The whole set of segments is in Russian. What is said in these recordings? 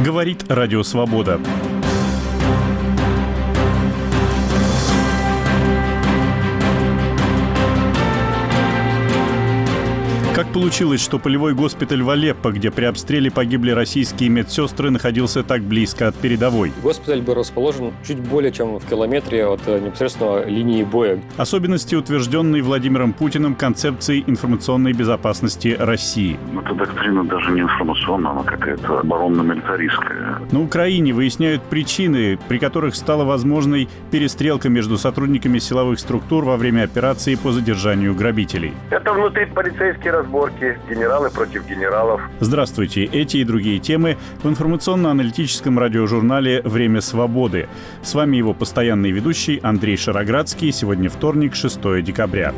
Говорит Радио Свобода. Как получилось, что полевой госпиталь в Алеппо, где при обстреле погибли российские медсестры, находился так близко от передовой? Госпиталь был расположен чуть более чем в километре от непосредственно линии боя. Особенности, утвержденной Владимиром Путиным концепции информационной безопасности России. Эта доктрина даже не информационная, она какая-то оборонно-милитаристская. На Украине выясняют причины, при которых стала возможной перестрелка между сотрудниками силовых структур во время операции по задержанию грабителей. Это внутриполицейские разборки, генералы против генералов. Здравствуйте. Эти и другие темы в информационно-аналитическом радиожурнале «Время свободы». С вами его постоянный ведущий Андрей Шароградский. Сегодня вторник, 6 декабря.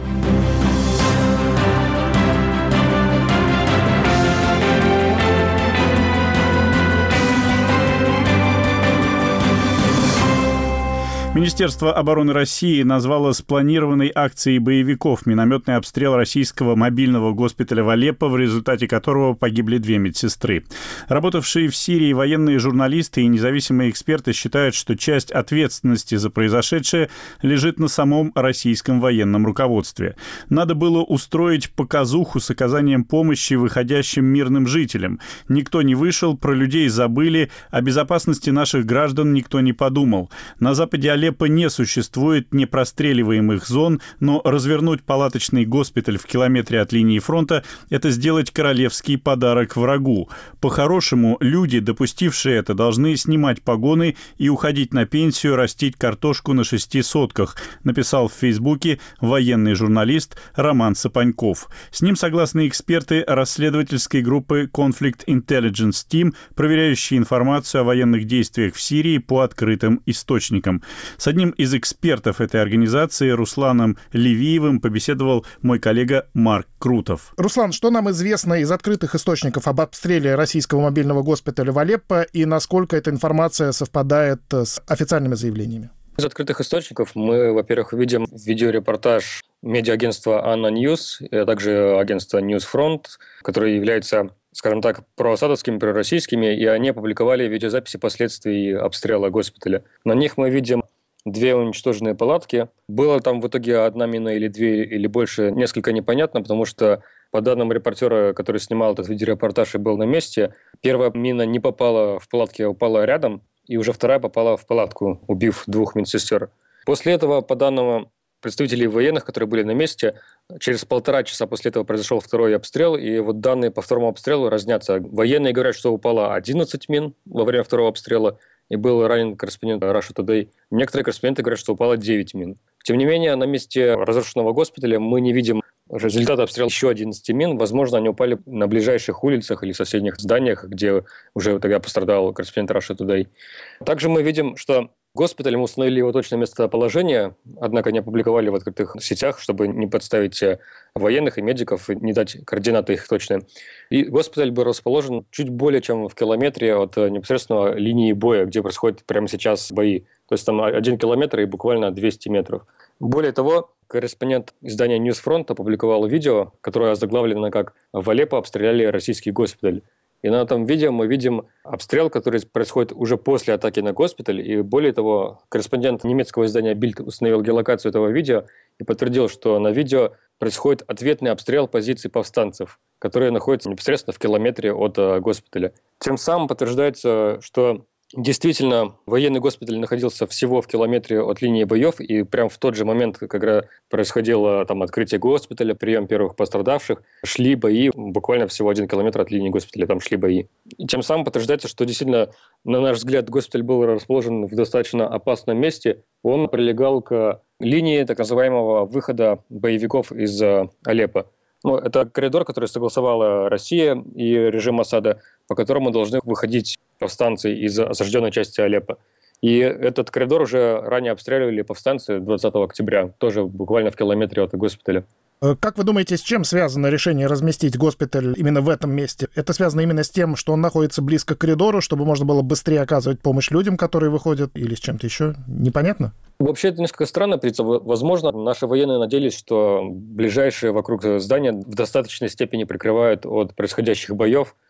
Министерство обороны России назвало спланированной акцией боевиков минометный обстрел российского мобильного госпиталя в Алеппо, в результате которого погибли 2 медсестры. Работавшие в Сирии военные журналисты и независимые эксперты считают, что часть ответственности за произошедшее лежит на самом российском военном руководстве. Надо было устроить показуху с оказанием помощи выходящим мирным жителям. Никто не вышел, про людей забыли, о безопасности наших граждан никто не подумал. На западе Алеппо не существует непростреливаемых зон, но развернуть палаточный госпиталь в километре от линии фронта – это сделать королевский подарок врагу. По-хорошему, люди, допустившие это, должны снимать погоны и уходить на пенсию, растить картошку на 6 сотках, написал в Фейсбуке военный журналист Роман Сапаньков. С ним согласны эксперты расследовательской группы Conflict Intelligence Team, проверяющие информацию о военных действиях в Сирии по открытым источникам. С одним из экспертов этой организации, Русланом Левиевым, побеседовал мой коллега Марк Крутов. Руслан, что нам известно из открытых источников об обстреле российского мобильного госпиталя в Алеппо и насколько эта информация совпадает с официальными заявлениями? Из открытых источников мы, во-первых, видим видеорепортаж медиаагентства Анна Ньюс, а также агентства Ньюсфронт, которые являются, скажем так, проасадовскими, пророссийскими, и они опубликовали видеозаписи последствий обстрела госпиталя. На них мы видим 2 уничтоженные палатки. Было там в итоге 1 мина или 2, или больше, несколько непонятно, потому что, по данным репортера, который снимал этот видеорепортаж и был на месте, первая мина не попала в палатки, а упала рядом, и уже вторая попала в палатку, убив 2 медсестер. После этого, по данным представителей военных, которые были на месте, через 1,5 часа после этого произошел второй обстрел, и вот данные по второму обстрелу разнятся. Военные говорят, что упало 11 мин во время второго обстрела, и был ранен корреспондент Russia Today. Некоторые корреспонденты говорят, что упало 9 мин. Тем не менее, на месте разрушенного госпиталя мы не видим результата обстрела еще 11 мин. Возможно, они упали на ближайших улицах или соседних зданиях, где уже тогда пострадал корреспондент Russia Today. Также мы видим, что госпиталь, мы установили его точное местоположение, однако не опубликовали в открытых сетях, чтобы не подставить военных и медиков, не дать координаты их точные. И госпиталь был расположен чуть более чем в километре от непосредственно линии боя, где происходят прямо сейчас бои. То есть там 1 километр и буквально 200 метров. Более того, корреспондент издания Ньюсфронт опубликовал видео, которое озаглавлено как «В Алеппо обстреляли российский госпиталь». И на этом видео мы видим обстрел, который происходит уже после атаки на госпиталь. И более того, корреспондент немецкого издания Bild установил геолокацию этого видео и подтвердил, что на видео происходит ответный обстрел позиций повстанцев, которые находятся непосредственно в километре от госпиталя. Тем самым подтверждается, что действительно, военный госпиталь находился всего в километре от линии боев, и прямо в тот же момент, когда происходило там открытие госпиталя, прием первых пострадавших, шли бои, буквально всего 1 километр от линии госпиталя, там шли бои. И тем самым подтверждается, что действительно, на наш взгляд, госпиталь был расположен в достаточно опасном месте. Он прилегал к линии так называемого выхода боевиков из Алеппо. Это коридор, который согласовала Россия и режим Асада, по которому должны выходить повстанцы из осажденной части Алеппо. И этот коридор уже ранее обстреливали повстанцы 20 октября, тоже буквально в километре от госпиталя. Как вы думаете, с чем связано решение разместить госпиталь именно в этом месте? Это связано именно с тем, что он находится близко к коридору, чтобы можно было быстрее оказывать помощь людям, которые выходят, или с чем-то еще? Непонятно? Вообще это несколько странно. Возможно, наши военные надеялись, что ближайшие вокруг здания в достаточной степени прикрывают от происходящих боев.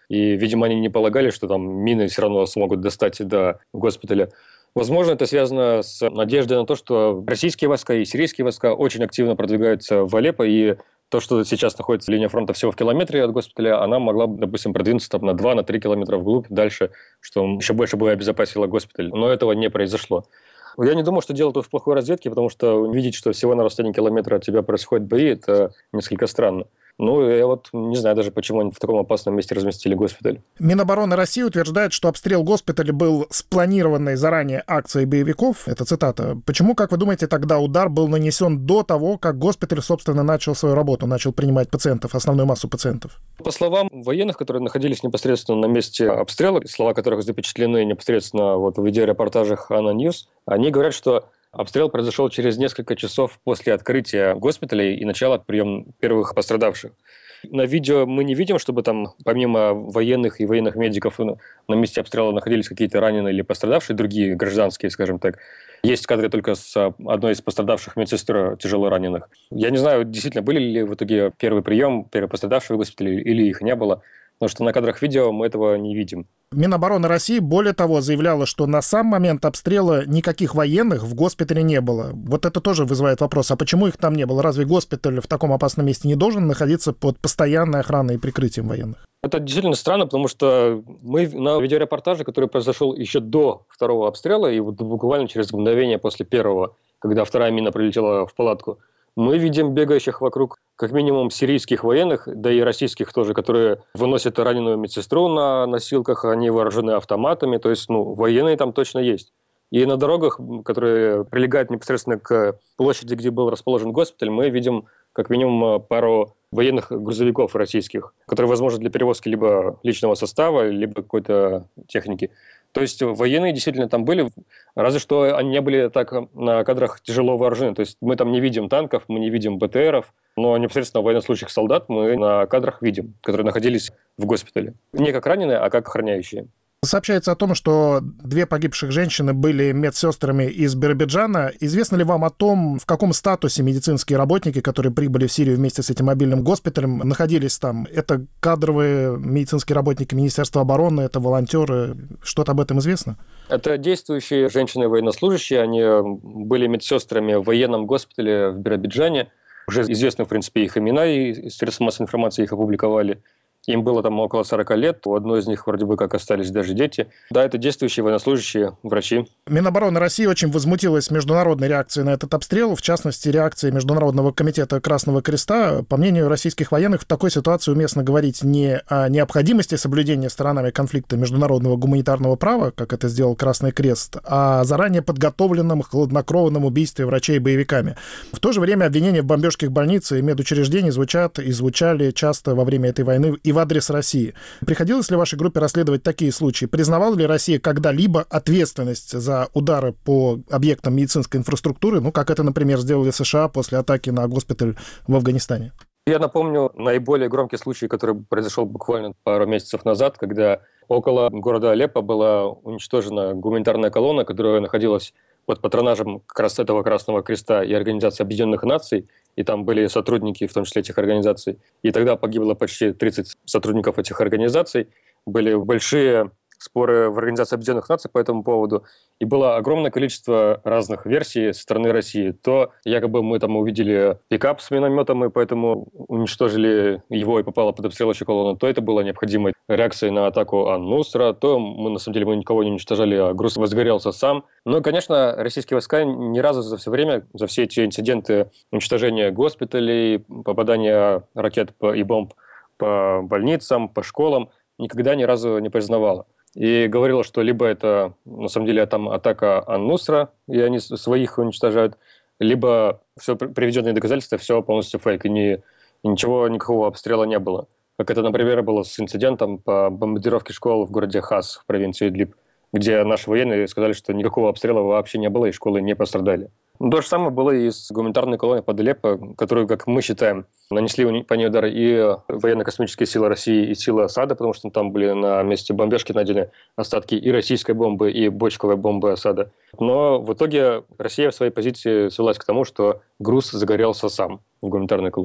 И, видимо, они не полагали, что там мины все равно смогут достать до госпиталя. Возможно, это связано с надеждой на то, что российские войска и сирийские войска очень активно продвигаются в Алеппо, и то, что сейчас находится линия фронта всего в километре от госпиталя, она могла, допустим, продвинуться там, на 2-3 километра вглубь дальше, что еще больше бы обезопасило госпиталь. Но этого не произошло. Я не думаю, что дело тут в плохой разведке, потому что видеть, что всего на расстоянии километра от тебя происходят бои, это несколько странно. Ну, я вот не знаю даже, почему они в таком опасном месте разместили госпиталь. Минобороны России утверждает, что обстрел госпиталя был спланированной заранее акцией боевиков. Это цитата. Почему, как вы думаете, тогда удар был нанесен до того, как госпиталь, собственно, начал свою работу, начал принимать пациентов, основную массу пациентов? По словам военных, которые находились непосредственно на месте обстрела, слова которых запечатлены непосредственно вот в видеорепортажах Анна Ньюс, они говорят, что обстрел произошел через несколько часов после открытия госпиталей и начала приема первых пострадавших. На видео мы не видим, чтобы там помимо военных и военных медиков на месте обстрела находились какие-то раненые или пострадавшие, другие гражданские, скажем так. Есть кадры только с одной из пострадавших медсестер тяжело раненых. Я не знаю, действительно, были ли в итоге первый прием, первые пострадавшие в госпитале или их не было. Потому что на кадрах видео мы этого не видим. Минобороны России, более того, заявляла, что на сам момент обстрела никаких военных в госпитале не было. Вот это тоже вызывает вопрос, а почему их там не было? Разве госпиталь в таком опасном месте не должен находиться под постоянной охраной и прикрытием военных? Это действительно странно, потому что мы на видеорепортаже, который произошел еще до второго обстрела, и вот буквально через мгновение после первого, когда вторая мина прилетела в палатку, мы видим бегающих вокруг как минимум сирийских военных, да и российских тоже, которые выносят раненую медсестру на носилках, они вооружены автоматами, то есть военные там точно есть. И на дорогах, которые прилегают непосредственно к площади, где был расположен госпиталь, мы видим как минимум пару военных грузовиков российских, которые, возможно, для перевозки либо личного состава, либо какой-то техники. То есть военные действительно там были, разве что они не были так на кадрах тяжело вооружены. То есть мы там не видим танков, мы не видим БТРов, но непосредственно военнослужащих солдат мы на кадрах видим, которые находились в госпитале. Не как раненые, а как охраняющие. Сообщается о том, что 2 погибших женщины были медсестрами из Биробиджана. Известно ли вам о том, в каком статусе медицинские работники, которые прибыли в Сирию вместе с этим мобильным госпиталем, находились там? Это кадровые медицинские работники Министерства обороны, это волонтеры? Что-то об этом известно? Это действующие женщины-военнослужащие. Они были медсестрами в военном госпитале в Биробиджане. Уже известны, в принципе, их имена, и средства массовой информации их опубликовали. Им было там около 40 лет, у одной из них вроде бы как остались даже дети. Да, это действующие военнослужащие, врачи. Минобороны России очень возмутилась международной реакцией на этот обстрел, в частности, реакцией Международного комитета Красного Креста. По мнению российских военных, в такой ситуации уместно говорить не о необходимости соблюдения сторонами конфликта международного гуманитарного права, как это сделал Красный Крест, а о заранее подготовленном хладнокровном убийстве врачей боевиками. В то же время обвинения в бомбежке больниц и медучреждений звучат и звучали часто во время этой войны и в адрес России. Приходилось ли вашей группе расследовать такие случаи? Признавала ли Россия когда-либо ответственность за удары по объектам медицинской инфраструктуры, как это, например, сделали США после атаки на госпиталь в Афганистане? Я напомню наиболее громкий случай, который произошел буквально пару месяцев назад, когда около города Алеппо была уничтожена гуманитарная колонна, которая находилась под патронажем как раз этого Красного Креста и Организации Объединенных Наций, и там были сотрудники, в том числе этих организаций. И тогда погибло почти 30 сотрудников этих организаций. Были большие споры в Организации Объединенных Наций по этому поводу. И было огромное количество разных версий со стороны России. То якобы мы там увидели пикап с минометом, и поэтому уничтожили его и попала под обстрел еще колонна, то это было необходимой реакцией на атаку Ан-Нусра, то мы, на самом деле, мы никого не уничтожали, а груз возгорелся сам. Но, конечно, российские войска ни разу за все время, за все эти инциденты уничтожения госпиталей, попадания ракет и бомб по больницам, по школам, никогда ни разу не признавала. И говорила, что либо это, на самом деле, там атака Ан-Нусра, и они своих уничтожают, либо все приведенные доказательства, все полностью фейк, и ничего, никакого обстрела не было. Как это, например, было с инцидентом по бомбардировке школ в городе Хас в провинции Идлиб, где наши военные сказали, что никакого обстрела вообще не было, и школы не пострадали. То же самое было и с гуманитарной колонной под Алеппо, которую, как мы считаем, нанесли по ней удары и военно-космические силы России, и силы Асада, потому что там были на месте бомбежки найдены остатки и российской бомбы, и бочковой бомбы Асада. Но в итоге Россия в своей позиции свелась к тому, что груз загорелся сам в гуманитарной колонии.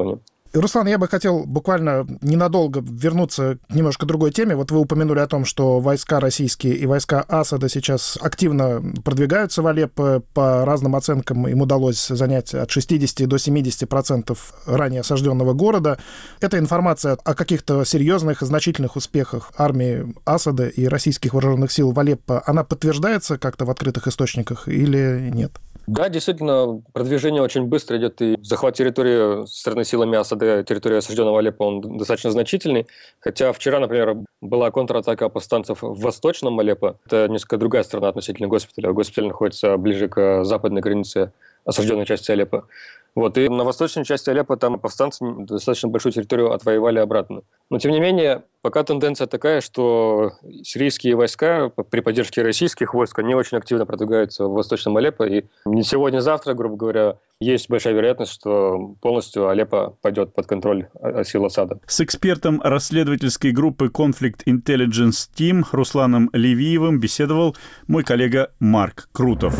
Руслан, я бы хотел буквально ненадолго вернуться к немножко другой теме. Вот вы упомянули о том, что войска российские и войска Асада сейчас активно продвигаются в Алеппо. По разным оценкам им удалось занять от 60 до 70% ранее осажденного города. Эта информация о каких-то серьезных и значительных успехах армии Асада и российских вооруженных сил в Алеппо, она подтверждается как-то в открытых источниках или нет? Да, действительно, продвижение очень быстро идет, и захват территории со стороны силами Асада, территории осажденного Алеппо, он достаточно значительный. Хотя вчера, например, была контратака повстанцев в восточном Алеппо. Это несколько другая сторона относительно госпиталя. Госпиталь находится ближе к западной границе осажденной части Алеппо. Вот, и на восточной части Алеппо там повстанцы достаточно большую территорию отвоевали обратно. Но, тем не менее, пока тенденция такая, что сирийские войска при поддержке российских войск, они очень активно продвигаются в восточном Алеппо. И не сегодня-завтра, грубо говоря, есть большая вероятность, что полностью Алеппо пойдет под контроль сил Асада. С экспертом расследовательской группы Conflict Intelligence Team Русланом Левиевым беседовал мой коллега Марк Крутов.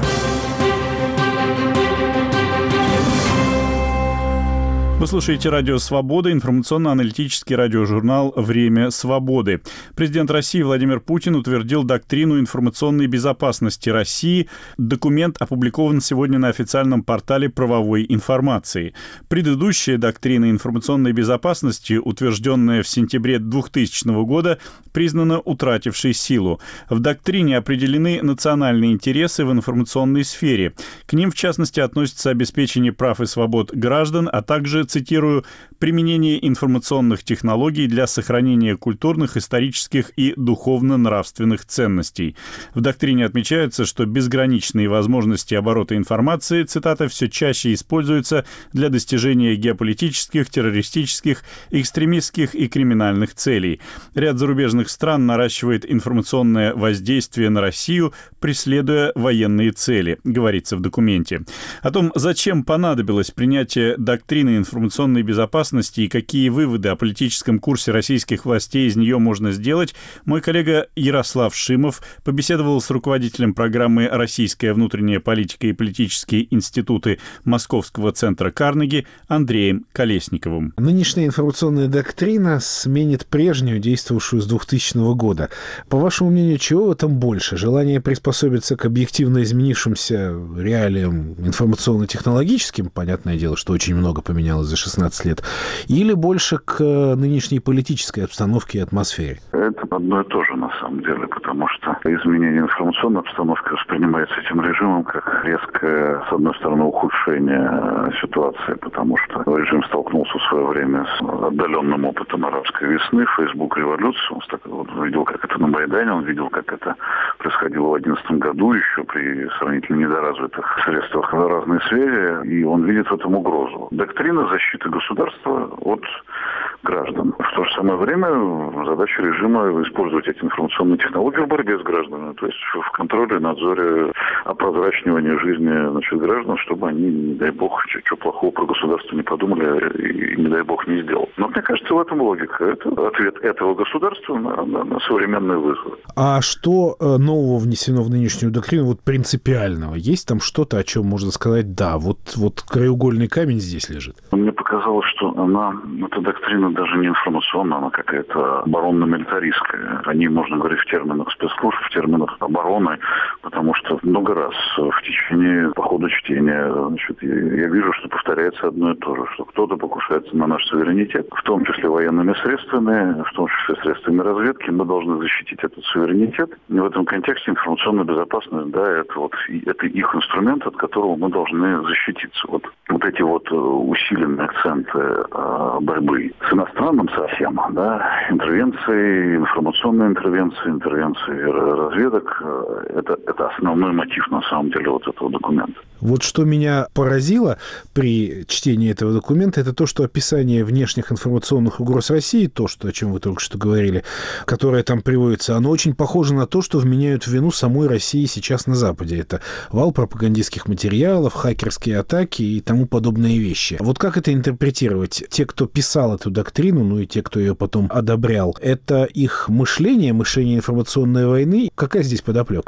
Вы слушаете «Радио Свобода», информационно-аналитический радиожурнал «Время свободы». Президент России Владимир Путин утвердил доктрину информационной безопасности России. Документ опубликован сегодня на официальном портале правовой информации. Предыдущая доктрина информационной безопасности, утвержденная в сентябре 2000 года, признана утратившей силу. В доктрине определены национальные интересы в информационной сфере. К ним, в частности, относятся обеспечение прав и свобод граждан, а также, цитирую, «применение информационных технологий для сохранения культурных, исторических и духовно-нравственных ценностей». В доктрине отмечается, что безграничные возможности оборота информации, цитата, «все чаще используются для достижения геополитических, террористических, экстремистских и криминальных целей. Ряд зарубежных стран наращивает информационное воздействие на Россию, преследуя военные цели», говорится в документе. О том, зачем понадобилось принятие доктрины информационной безопасности и какие выводы о политическом курсе российских властей из нее можно сделать, мой коллега Ярослав Шимов побеседовал с руководителем программы «Российская внутренняя политика и политические институты» Московского центра Карнеги Андреем Колесниковым. Нынешняя информационная доктрина сменит прежнюю, действовавшую с 2000 года. По вашему мнению, чего в этом больше? Желание приспособиться к объективно изменившимся реалиям информационно-технологическим, понятное дело, что очень много поменялось за 16 лет, или больше к нынешней политической обстановке и атмосфере? Это одно и то же, на самом деле, потому что изменение информационной обстановки воспринимается этим режимом как резкое, с одной стороны, ухудшение ситуации, потому что режим столкнулся в свое время с отдаленным опытом арабской весны, Facebook-революции. Он видел, как это на Майдане, он видел, как это происходило в 2011 году, еще при сравнительно недоразвитых средствах в разной сфере, и он видит в этом угрозу. Доктрина защиты государства от граждан. В то же самое время задача режима использовать эти информационные технологии в борьбе с гражданами, то есть в контроле, надзоре, опрозрачивании жизни граждан, чтобы они, не дай бог, что плохого про государство не подумали и, не дай бог, не сделали. Но мне кажется, в этом логика. Это ответ этого государства на современный вызов. А что нового внесено в нынешнюю доктрину, вот принципиального? Есть там что-то, о чем можно сказать, да, вот краеугольный камень здесь лежит? Мне показалось, что эта доктрина даже не информационная, она какая-то оборонно-милитаристская. О ней можно говорить в терминах спецслужб, в терминах обороны, потому что много раз в течение по ходу чтения я вижу, что повторяется одно и то же, что кто-то покушается на наш суверенитет, в том числе военными средствами, в том числе средствами разведки. Мы должны защитить этот суверенитет. И в этом контексте информационная безопасность, да, это их инструмент, от которого мы должны защититься. Вот эти усиленные акценты борьбы с иностранным совсем, да, интервенции, информационные интервенции разведок, это основной мотив, на самом деле, этого документа. Вот что меня поразило при чтении этого документа, это то, что описание внешних информационных угроз России, то, о чем вы только что говорили, которое там приводится, оно очень похоже на то, что вменяют в вину самой России сейчас на Западе. Это вал пропагандистских материалов, хакерские атаки и тому подобные вещи. Вот как это интерпретировать? Те, кто писал эту доктрину, и те, кто ее потом одобрял, это их мышление информационной войны? Какая здесь подоплека? Режим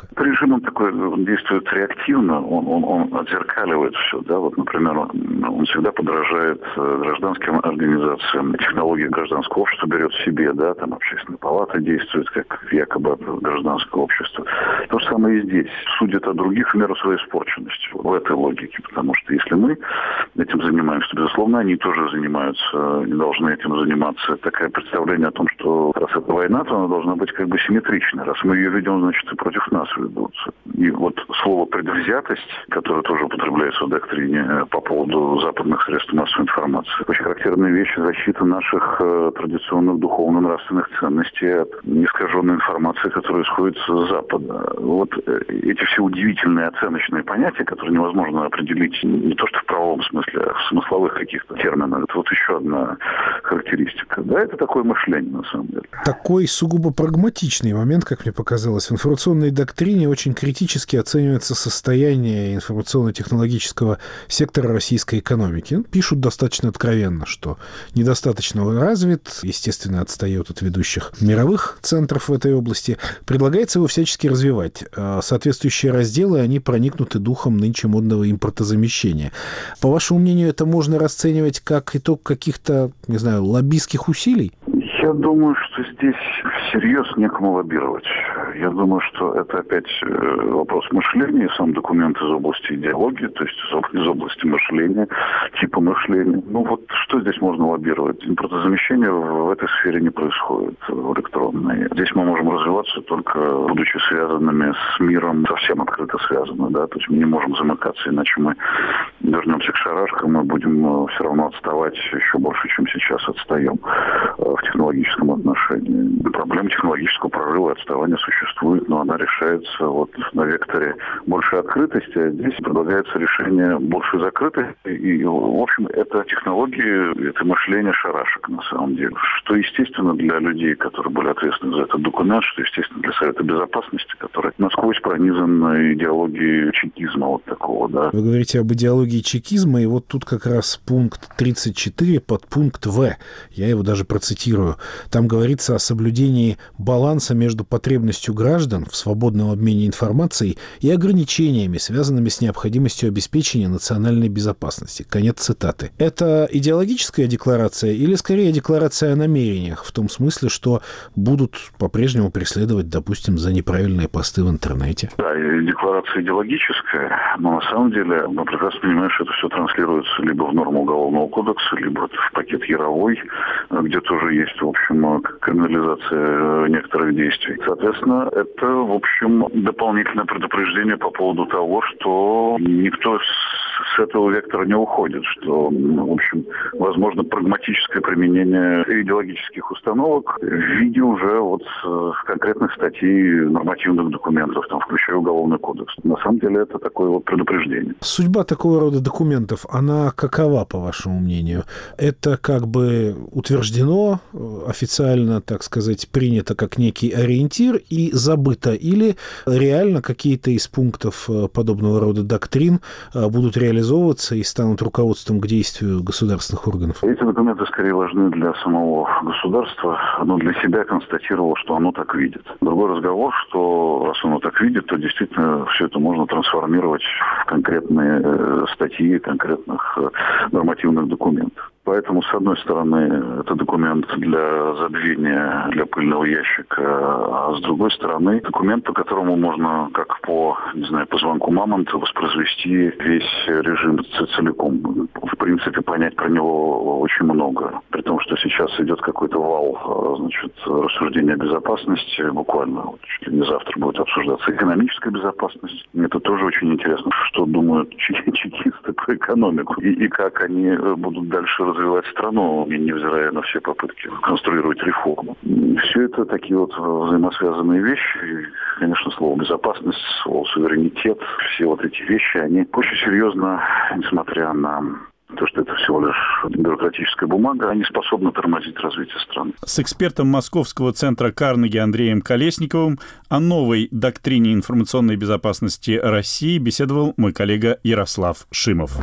режим, он такой, он действует реактивно, он отзеркаливает все, да, вот, например, он всегда подражает гражданским организациям, технологии гражданского общества берет себе, да, там общественная палата действует как якобы от гражданского общества. То же самое и здесь. Судят о других в меру своей испорченности в этой логике, потому что если мы этим занимаемся, то, безусловно, они тоже занимаются, не должны этим заниматься. Такое представление о том, что раз это война, то она должна быть как бы симметричной. Раз мы ее ведем, значит, и против нас ведутся. И вот слово «предвзятость», которое тоже употребляется в доктрине по поводу западных средств массовой информации, очень характерная вещь — защита наших традиционных духовно-нравственных ценностей от неискаженной информации, которая исходит с Запада. Вот эти все удивительные оценочные понятия, которые невозможно определить не то что в правовом смысле, а в смысловых каких-то терминах. Это вот еще одна характеристика. Да, это такое мышление, на самом деле. Такой сугубо прагматичный момент, как мне показалось. В информационной доктрине очень критически оценивается состояние информационно-технологического сектора российской экономики. Пишут достаточно откровенно, что недостаточно развит, естественно, отстает от ведущих мировых центров в этой области. Предлагается его всячески развивать. Соответствующие разделы, они проникнуты духом нынче модного импортозамещения. По вашему мнению, это можно расценивать как итог каких-то, не знаю, лоббистских усилий? Я думаю, что здесь всерьез некому лоббировать. Я думаю, что это опять вопрос мышления, сам документ из области идеологии, то есть из области мышления, типа мышления. Ну вот что здесь можно лоббировать? Импортозамещение в этой сфере не происходит, в электронной. Здесь мы можем развиваться только будучи связанными с миром, совсем открыто связаны, да, то есть мы не можем замыкаться, иначе мы вернемся к шарашкам и будем все равно отставать еще больше, чем сейчас отстаем в технологическом отношении. Проблема технологического прорыва и отставания существует, но она решается вот на векторе большей открытости, а здесь предлагается решение большей закрытости. И, в общем, это технологии, это мышление шарашек на самом деле. Что естественно для людей, которые были ответственны за этот документ, что естественно для Совета Безопасности, который насквозь пронизан идеологией чекизма вот такого, да. Вы говорите об идеологии чекизма, и вот тут как раз пункт 34, подпункт В. Я его даже процитирую. Там говорится о соблюдении баланса между потребностью граждан в свободном обмене информацией и ограничениями, связанными с необходимостью обеспечения национальной безопасности. Конец цитаты. Это идеологическая декларация или, скорее, декларация о намерениях, в том смысле, что будут по-прежнему преследовать, допустим, за неправильные посты в интернете? Да, декларация идеологическая, но на самом деле мы прекрасно понимаем, что это все транслируется либо в норму Уголовного кодекса, либо в пакет Яровой, где тоже есть, в общем, криминализация некоторых действий. Соответственно, это, в общем, дополнительное предупреждение по поводу того, что никто с этого вектора не уходит, что, в общем, возможно прагматическое применение идеологических установок в виде уже вот конкретных статей нормативных документов, там, включая Уголовный кодекс. На самом деле это такое вот предупреждение. Судьба такого рода документов, она какова, по вашему мнению? Это как бы утверждено, официально, так сказать, принято как некий ориентир и забыто? Или реально какие-то из пунктов подобного рода доктрин будут реализовываться и станут руководством к действию государственных органов? Эти документы скорее важны для самого государства. Оно для себя констатировало, что оно так видит. Другой разговор, что раз оно так видит, то действительно все это можно трансформировать в конкретные статьи, конкретных нормативных документов. Поэтому, с одной стороны, это документ для забвения, для пыльного ящика, а с другой стороны, документ, по которому можно, как по, не знаю, по звонку мамонта, воспроизвести весь режим целиком. В принципе, понять про него очень много. При том, что сейчас идет какой-то вал, значит, рассуждения о безопасности. Буквально вот, чуть ли не завтра будет обсуждаться экономическая безопасность. Это тоже очень интересно, что думают чекисты про экономику и как они будут дальше развивать страну, невзирая на все попытки конструировать реформу. Все это такие вот взаимосвязанные вещи. И, конечно, слово «безопасность», слово «суверенитет», все вот эти вещи, они очень серьезно, несмотря на то, что это всего лишь бюрократическая бумага, они способны тормозить развитие страны. С экспертом Московского центра Карнеги Андреем Колесниковым о новой доктрине информационной безопасности России беседовал мой коллега Ярослав Шимов.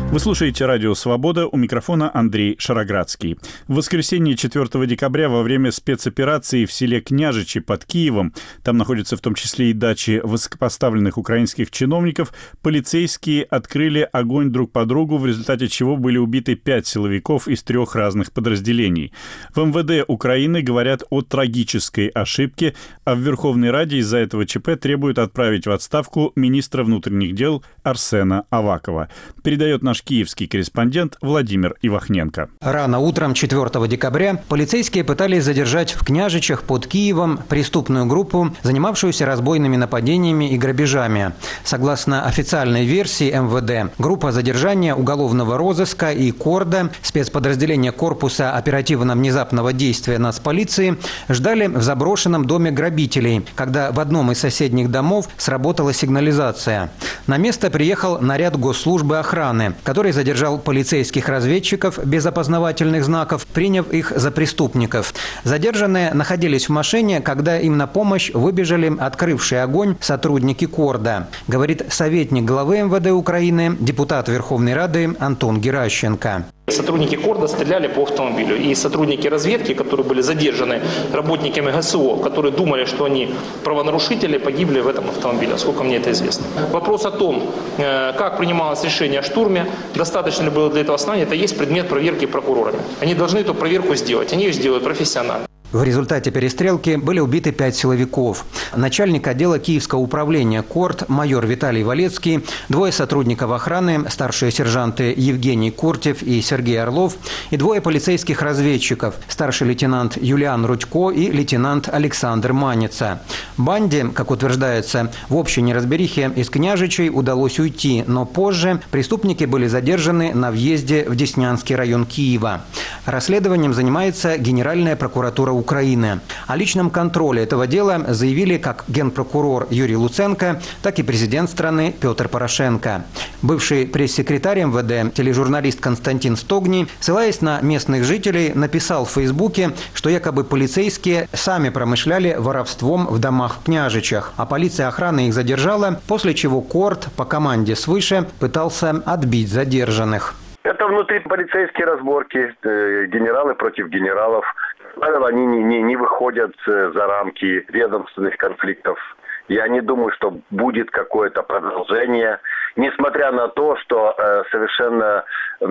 Вы слушаете «Радио Свобода», у микрофона Андрей Шароградский. В воскресенье 4 декабря во время спецоперации в селе Княжичи под Киевом, там находятся в том числе и дачи высокопоставленных украинских чиновников, полицейские открыли огонь друг по другу, в результате чего были убиты 5 силовиков из 3 разных подразделений. В МВД Украины говорят о трагической ошибке, а в Верховной Раде из-за этого ЧП требуют отправить в отставку министра внутренних дел Арсена Авакова. Передает наш киевский корреспондент Владимир Ивахненко. Рано утром 4 декабря полицейские пытались задержать в Княжичах под Киевом преступную группу, занимавшуюся разбойными нападениями и грабежами. Согласно официальной версии МВД, группа задержания уголовного розыска и КОРДа, спецподразделения корпуса оперативно-внезапного действия нацполиции, ждали в заброшенном доме грабителей, когда в одном из соседних домов сработала сигнализация. На место приехал наряд госслужбы охраны, который задержал полицейских разведчиков без опознавательных знаков, приняв их за преступников. Задержанные находились в машине, когда им на помощь выбежали открывшие огонь сотрудники КОРДа, говорит советник главы МВД Украины, депутат Верховной Рады Антон Геращенко. Сотрудники КОРДа стреляли по автомобилю. И сотрудники разведки, которые были задержаны работниками ГСО, которые думали, что они правонарушители, погибли в этом автомобиле, насколько мне это известно. Вопрос о том, как принималось решение о штурме, достаточно ли было для этого основания, это есть предмет проверки прокурорами. Они должны эту проверку сделать. Они ее сделают профессионально. В результате перестрелки были убиты 5 силовиков. Начальник отдела Киевского управления КОРД майор Виталий Валецкий, 2 сотрудников охраны, старшие сержанты Евгений Куртев и Сергей Орлов, и 2 полицейских разведчиков, старший лейтенант Юлиан Рудько и лейтенант Александр Маница. Банде, как утверждается, в общей неразберихе из Княжичей удалось уйти, но позже преступники были задержаны на въезде в Деснянский район Киева. Расследованием занимается Генеральная прокуратура Украины. О личном контроле этого дела заявили как генпрокурор Юрий Луценко, так и президент страны Петр Порошенко. Бывший пресс-секретарь МВД, тележурналист Константин Стогний, ссылаясь на местных жителей, написал в Фейсбуке, что якобы полицейские сами промышляли воровством в домах в Княжичах, а полиция охраны их задержала, после чего КОРД по команде свыше пытался отбить задержанных. Это внутри полицейские разборки, генералы против генералов. Правило, они не выходят за рамки ведомственных конфликтов. Я не думаю, что будет какое-то продолжение, несмотря на то, что совершенно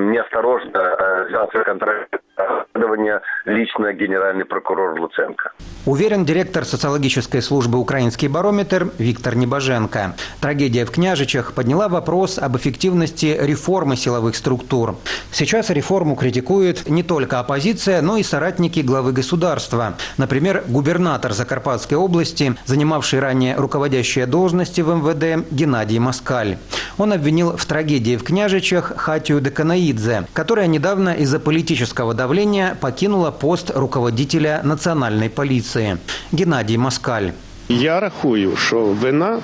неосторожно взял свой контроль расследования лично генеральный прокурор Луценко. Уверен директор социологической службы «Украинский барометр» Виктор Небоженко. Трагедия в Княжичах подняла вопрос об эффективности реформы силовых структур. Сейчас реформу критикует не только оппозиция, но и соратники главы государства. Например, губернатор Закарпатской области, занимавший ранее руководящие должности в МВД, Геннадий Москаль. Он обвинил в трагедии в Княжичах Хатию Деканаидзе, которая недавно из-за политического давления покинула пост руководителя национальной полиции. Геннадий Москаль. Я рахую, что вина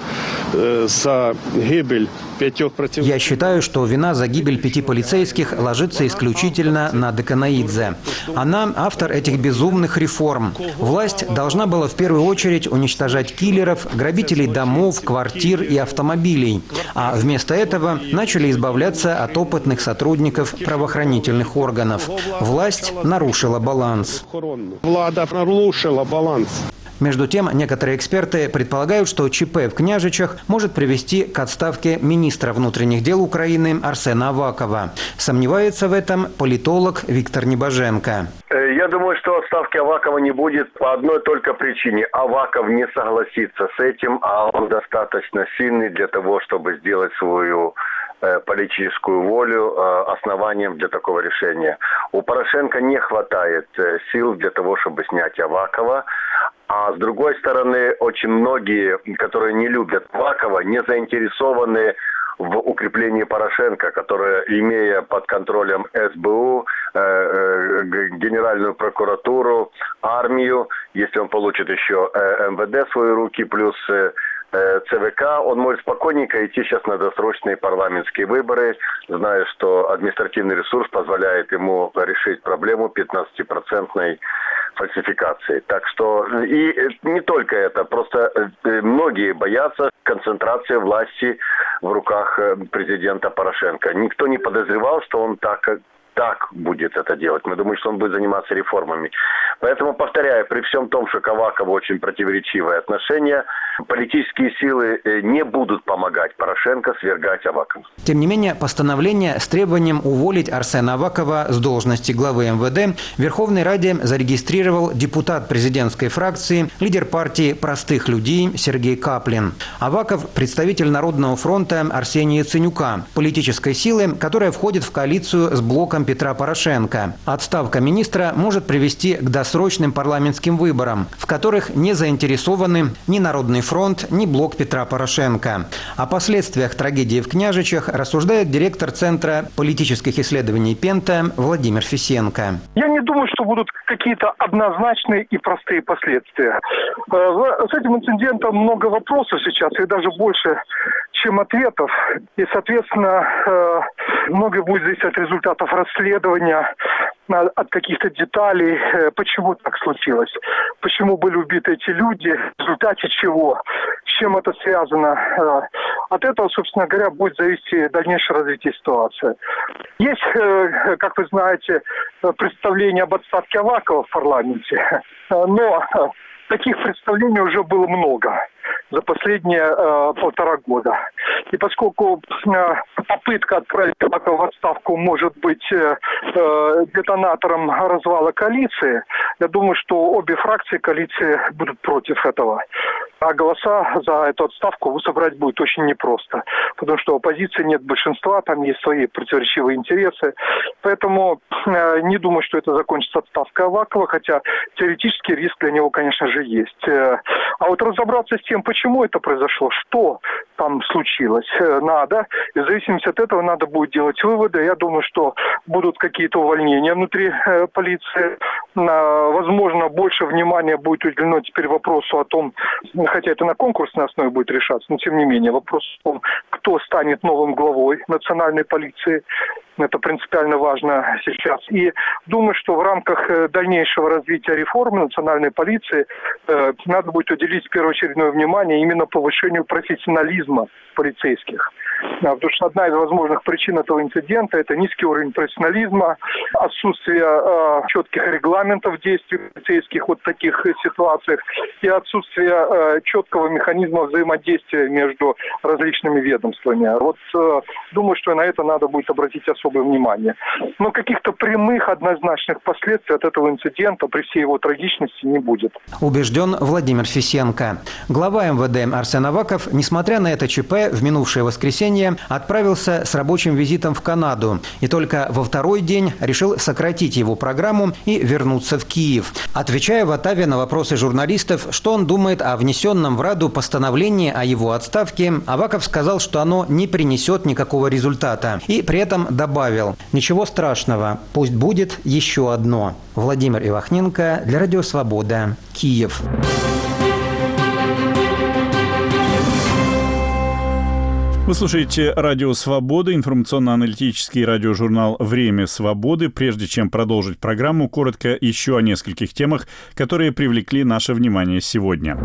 за гибель 5 против... Я считаю, что вина за гибель 5 полицейских ложится исключительно на Деканаидзе. Она автор этих безумных реформ. Власть должна была в первую очередь уничтожать киллеров, грабителей домов, квартир и автомобилей. А вместо этого начали избавляться от опытных сотрудников правоохранительных органов. Власть нарушила баланс. Влада нарушила баланс. Между тем, некоторые эксперты предполагают, что ЧП в Княжичах может привести к отставке министра внутренних дел Украины Арсена Авакова. Сомневается в этом политолог Виктор Небоженко. Я думаю, что отставки Авакова не будет по одной только причине. Аваков не согласится с этим, а он достаточно сильный для того, чтобы сделать свою политическую волю основанием для такого решения. У Порошенко не хватает сил для того, чтобы снять Авакова. А с другой стороны, очень многие, которые не любят Авакова, не заинтересованы в укреплении Порошенко, которая, имея под контролем СБУ, Генеральную прокуратуру, армию, если он получит еще МВД в свои руки, плюс ЦВК, он может спокойненько идти сейчас на досрочные парламентские выборы, зная, что административный ресурс позволяет ему решить проблему 15% фальсификации. Так что и не только это, просто многие боятся концентрации власти в руках президента Порошенко. Никто не подозревал, что он так будет это делать. Мы думаем, что он будет заниматься реформами. Поэтому, повторяю, при всем том, что к Авакову очень противоречивые отношения, политические силы не будут помогать Порошенко свергать Авакова. Тем не менее, постановление с требованием уволить Арсена Авакова с должности главы МВД в Верховной Раде зарегистрировал депутат президентской фракции, лидер партии «Простых людей» Сергей Каплин. Аваков – представитель Народного фронта Арсения Яценюка, политической силы, которая входит в коалицию с блоком Петра Порошенко. Отставка министра может привести к досрочным парламентским выборам, в которых не заинтересованы ни Народный фронт, ни блок Петра Порошенко. О последствиях трагедии в Княжичах рассуждает директор Центра политических исследований Пента Владимир Фисенко. Я не думаю, что будут какие-то однозначные и простые последствия. С этим инцидентом много вопросов сейчас, и даже больше, чем ответов. И, соответственно, многое будет зависеть от результатов расследования, от каких-то деталей, почему так случилось, почему были убиты эти люди, в результате чего, с чем это связано. От этого, собственно говоря, будет зависеть дальнейшее развитие ситуации. Есть, как вы знаете, представление об отставке Авакова в парламенте, но таких представлений уже было много за последние 1,5 года. И поскольку попытка отправить Авакова в отставку может быть детонатором развала коалиции, я думаю, что обе фракции коалиции будут против этого. А голоса за эту отставку собрать будет очень непросто, потому что у оппозиции нет большинства, там есть свои противоречивые интересы. Поэтому не думаю, что это закончится отставкой Авакова, хотя теоретический риск для него, конечно же, есть. А вот разобраться с тем, почему это произошло, что там случилось, надо. И в зависимости от этого надо будет делать выводы. Я думаю, что будут какие-то увольнения внутри полиции. Возможно, больше внимания будет уделено теперь вопросу о том, хотя это на конкурсной основе будет решаться, но тем не менее вопрос о том, кто станет новым главой национальной полиции. Это принципиально важно сейчас. И думаю, что в рамках дальнейшего развития реформы национальной полиции надо будет уделить первоочередное внимание именно повышению профессионализма полицейских. Потому что одна из возможных причин этого инцидента – это низкий уровень профессионализма, отсутствие четких регламентов действий полицейских вот в таких ситуациях и отсутствие четкого механизма взаимодействия между различными ведомствами. Вот думаю, что на это надо будет обратить особое внимание. Но каких-то прямых однозначных последствий от этого инцидента при всей его трагичности не будет. Убежден Владимир Фисенко. Глава МВД Арсен Аваков, несмотря на это ЧП, в минувшее воскресенье отправился с рабочим визитом в Канаду и только во второй день решил сократить его программу и вернуться в Киев. Отвечая в Оттаве на вопросы журналистов, что он думает о внесенном в Раду постановлении о его отставке, Аваков сказал, что оно не принесет никакого результата. И при этом добавил: «Ничего страшного, пусть будет еще одно». Владимир Ивахненко для Радио Свобода, Киев. Вы слушаете Радио Свобода, информационно-аналитический радиожурнал «Время свободы». Прежде чем продолжить программу, коротко еще о нескольких темах, которые привлекли наше внимание сегодня.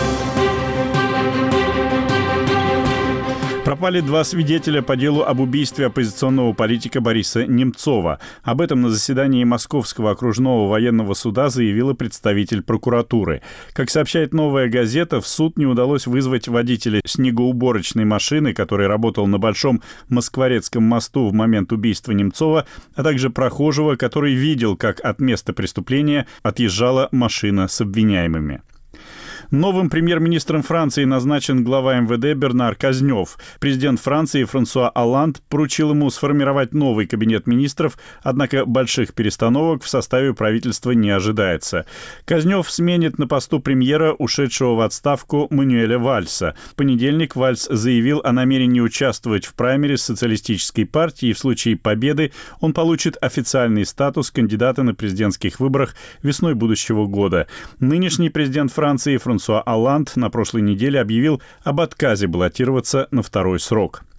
Пропали 2 свидетеля по делу об убийстве оппозиционного политика Бориса Немцова. Об этом на заседании Московского окружного военного суда заявила представитель прокуратуры. Как сообщает «Новая газета», в суд не удалось вызвать водителя снегоуборочной машины, который работал на Большом Москворецком мосту в момент убийства Немцова, а также прохожего, который видел, как от места преступления отъезжала машина с обвиняемыми. Новым премьер-министром Франции назначен глава МВД Бернар Казнёв. Президент Франции Франсуа Олланд поручил ему сформировать новый кабинет министров, однако больших перестановок в составе правительства не ожидается. Казнёв сменит на посту премьера ушедшего в отставку Мануэля Вальса. В понедельник Вальс заявил о намерении участвовать в праймериз социалистической партии, и в случае победы он получит официальный статус кандидата на президентских выборах весной будущего года. Нынешний президент Франции Франсуа Олланд на прошлой неделе объявил об отказе баллотироваться на второй срок.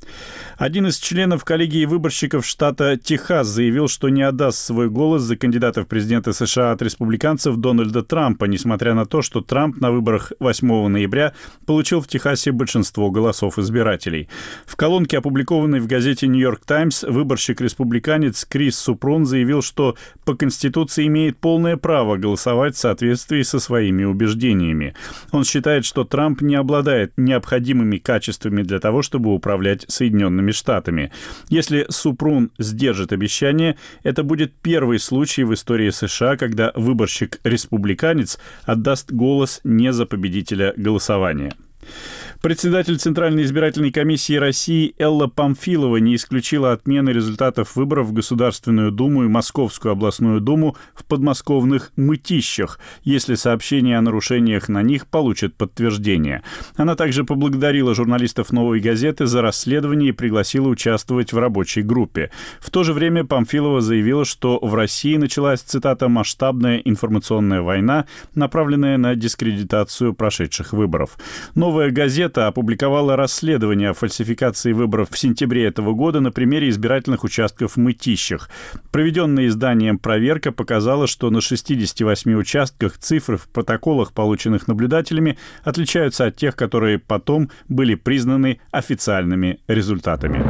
Один из членов коллегии выборщиков штата Техас заявил, что не отдаст свой голос за кандидата в президенты США от республиканцев Дональда Трампа, несмотря на то, что Трамп на выборах 8 ноября получил в Техасе большинство голосов избирателей. В колонке, опубликованной в газете «Нью-Йорк Таймс», выборщик-республиканец Крис Супрун заявил, что по Конституции имеет полное право голосовать в соответствии со своими убеждениями. Он считает, что Трамп не обладает необходимыми качествами для того, чтобы управлять Соединенными Штатами. Если Супрун сдержит обещание, это будет первый случай в истории США, когда выборщик-республиканец отдаст голос не за победителя голосования. Председатель Центральной избирательной комиссии России Элла Памфилова не исключила отмены результатов выборов в Государственную Думу и Московскую областную думу в подмосковных Мытищах, если сообщения о нарушениях на них получат подтверждение. Она также поблагодарила журналистов «Новой газеты» за расследование и пригласила участвовать в рабочей группе. В то же время Памфилова заявила, что в России началась, цитата, «масштабная информационная война, направленная на дискредитацию прошедших выборов». «Новая газета» опубликовала расследование о фальсификации выборов в сентябре этого года на примере избирательных участков в Мытищах. Проведенная изданием проверка показала, что на 68 участках цифры в протоколах, полученных наблюдателями, отличаются от тех, которые потом были признаны официальными результатами.